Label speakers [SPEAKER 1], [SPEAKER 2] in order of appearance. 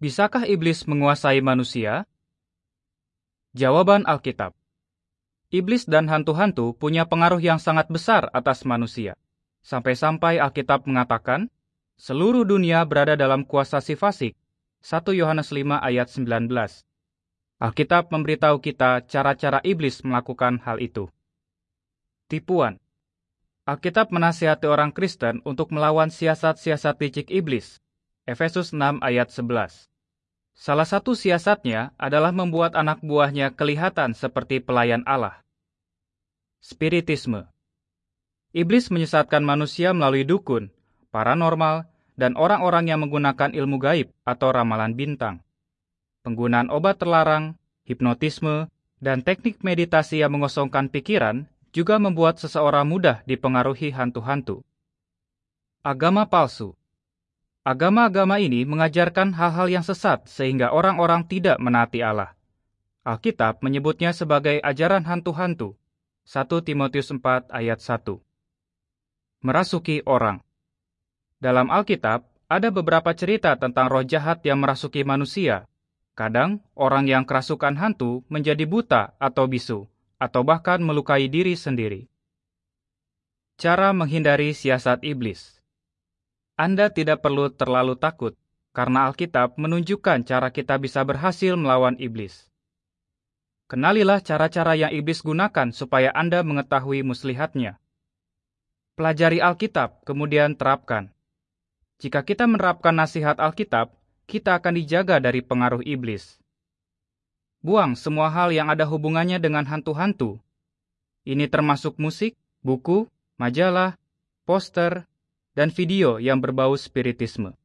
[SPEAKER 1] Bisakah iblis menguasai manusia? Jawaban Alkitab. Iblis dan hantu-hantu punya pengaruh yang sangat besar atas manusia. Sampai-sampai Alkitab mengatakan, seluruh dunia berada dalam kuasa si fasik. 1 Yohanes 5 ayat 19. Alkitab memberitahu kita cara-cara iblis melakukan hal itu. Tipuan. Alkitab menasihati orang Kristen untuk melawan siasat-siasat licik iblis. Efesus 6 ayat 11. Salah satu siasatnya adalah membuat anak buahnya kelihatan seperti pelayan Allah. Spiritisme. Iblis menyesatkan manusia melalui dukun, paranormal, dan orang-orang yang menggunakan ilmu gaib atau ramalan bintang. Penggunaan obat terlarang, hipnotisme, dan teknik meditasi yang mengosongkan pikiran juga membuat seseorang mudah dipengaruhi hantu-hantu. Agama palsu. Agama-agama ini mengajarkan hal-hal yang sesat sehingga orang-orang tidak menaati Allah. Alkitab menyebutnya sebagai ajaran hantu-hantu. 1 Timotius 4 ayat 1. Merasuki orang. Dalam Alkitab, ada beberapa cerita tentang roh jahat yang merasuki manusia. Kadang, orang yang kerasukan hantu menjadi buta atau bisu, atau bahkan melukai diri sendiri. Cara menghindari siasat iblis. Anda tidak perlu terlalu takut, karena Alkitab menunjukkan cara kita bisa berhasil melawan iblis. Kenalilah cara-cara yang iblis gunakan supaya Anda mengetahui muslihatnya. Pelajari Alkitab, kemudian terapkan. Jika kita menerapkan nasihat Alkitab, kita akan dijaga dari pengaruh iblis. Buang semua hal yang ada hubungannya dengan hantu-hantu. Ini termasuk musik, buku, majalah, poster, dan video yang berbau spiritisme.